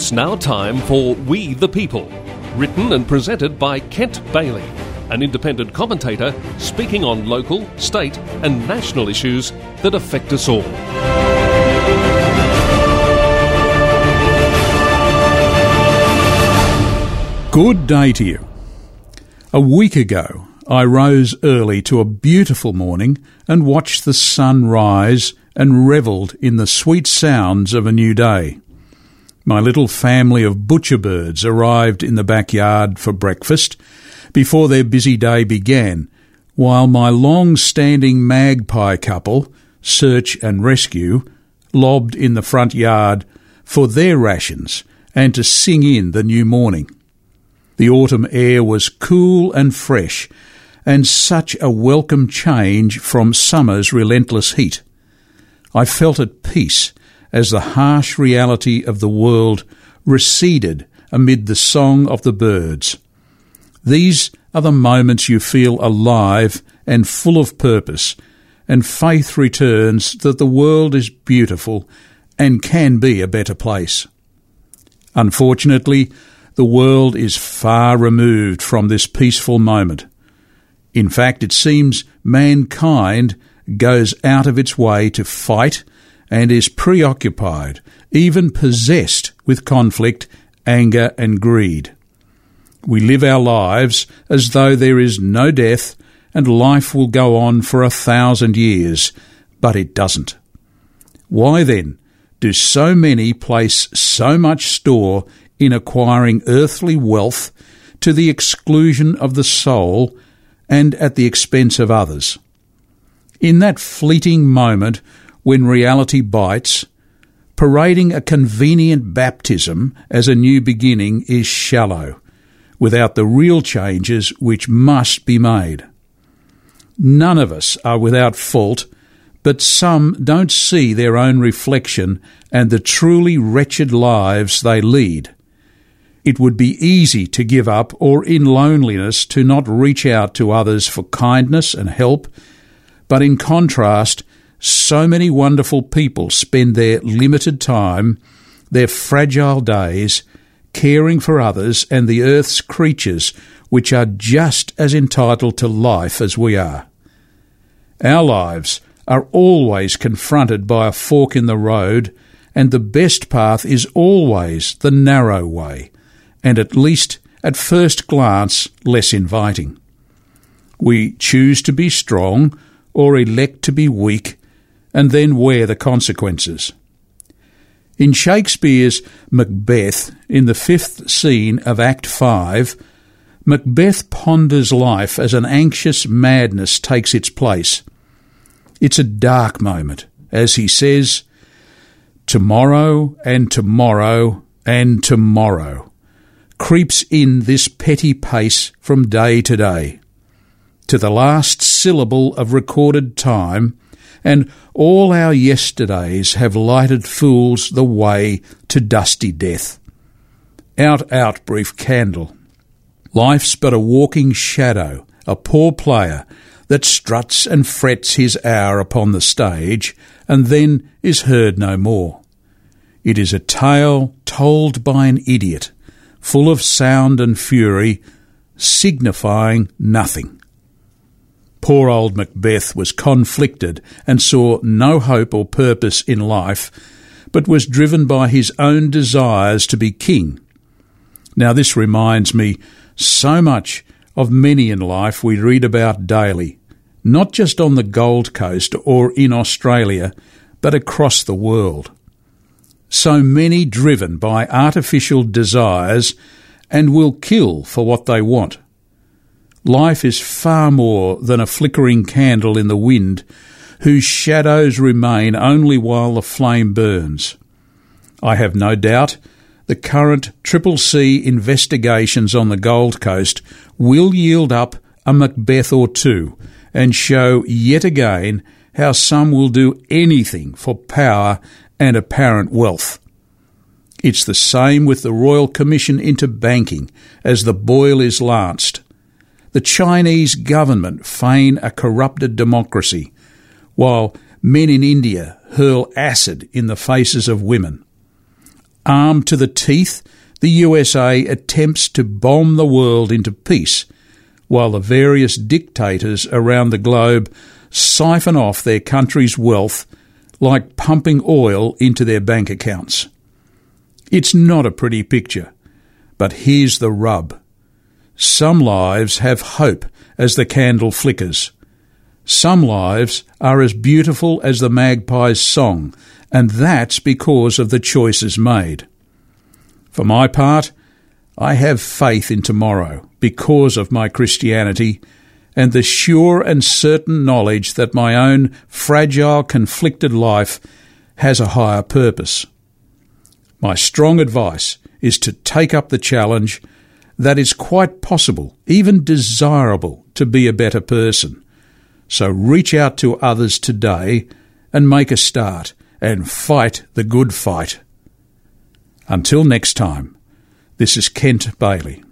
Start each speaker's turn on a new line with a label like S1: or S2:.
S1: It's now time for We the People, written and presented by Kent Bailey, an independent commentator speaking on local, state and national issues that affect us all.
S2: Good day to you. A week ago, I rose early to a beautiful morning and watched the sun rise and revelled in the sweet sounds of a new day. My little family of butcher birds arrived in the backyard for breakfast before their busy day began, while my long-standing magpie couple, Search and Rescue, lobbed in the front yard for their rations and to sing in the new morning. The autumn air was cool and fresh, and such a welcome change from summer's relentless heat. I felt at peace as the harsh reality of the world receded amid the song of the birds. These are the moments you feel alive and full of purpose, and faith returns that the world is beautiful and can be a better place. Unfortunately, the world is far removed from this peaceful moment. In fact, it seems mankind goes out of its way to fight and is preoccupied, even possessed with conflict, anger and greed. We live our lives as though there is no death and life will go on for 1,000 years, but it doesn't. Why then do so many place so much store in acquiring earthly wealth to the exclusion of the soul and at the expense of others? In that fleeting moment when reality bites, parading a convenient baptism as a new beginning is shallow, without the real changes which must be made. None of us are without fault, but some don't see their own reflection and the truly wretched lives they lead. It would be easy to give up or in loneliness to not reach out to others for kindness and help, but in contrast, so many wonderful people spend their limited time, their fragile days, caring for others and the earth's creatures, which are just as entitled to life as we are. Our lives are always confronted by a fork in the road, and the best path is always the narrow way, and at least at first glance less inviting. We choose to be strong or elect to be weak, and then wear the consequences. In Shakespeare's Macbeth, in the 5th scene of Act 5, Macbeth ponders life as an anxious madness takes its place. It's a dark moment, as he says, "Tomorrow and tomorrow and tomorrow creeps in this petty pace from day to day, to the last syllable of recorded time, and all our yesterdays have lighted fools the way to dusty death. Out, out, brief candle. Life's but a walking shadow, a poor player that struts and frets his hour upon the stage, and then is heard no more. It is a tale told by an idiot, full of sound and fury, signifying nothing." Poor old Macbeth was conflicted and saw no hope or purpose in life, but was driven by his own desires to be king. Now this reminds me so much of many in life we read about daily, not just on the Gold Coast or in Australia, but across the world. So many driven by artificial desires and will kill for what they want. Life is far more than a flickering candle in the wind, whose shadows remain only while the flame burns. I have no doubt the current CCC investigations on the Gold Coast will yield up a Macbeth or two and show yet again how some will do anything for power and apparent wealth. It's the same with the Royal Commission into Banking as the boil is lanced. The Chinese government feign a corrupted democracy, while men in India hurl acid in the faces of women. Armed to the teeth, the USA attempts to bomb the world into peace, while the various dictators around the globe siphon off their country's wealth like pumping oil into their bank accounts. It's not a pretty picture, but here's the rub. Some lives have hope as the candle flickers. Some lives are as beautiful as the magpie's song, and that's because of the choices made. For my part, I have faith in tomorrow because of my Christianity and the sure and certain knowledge that my own fragile, conflicted life has a higher purpose. My strong advice is to take up the challenge that it's quite possible, even desirable, to be a better person. So reach out to others today and make a start and fight the good fight. Until next time, this is Kent Bailey.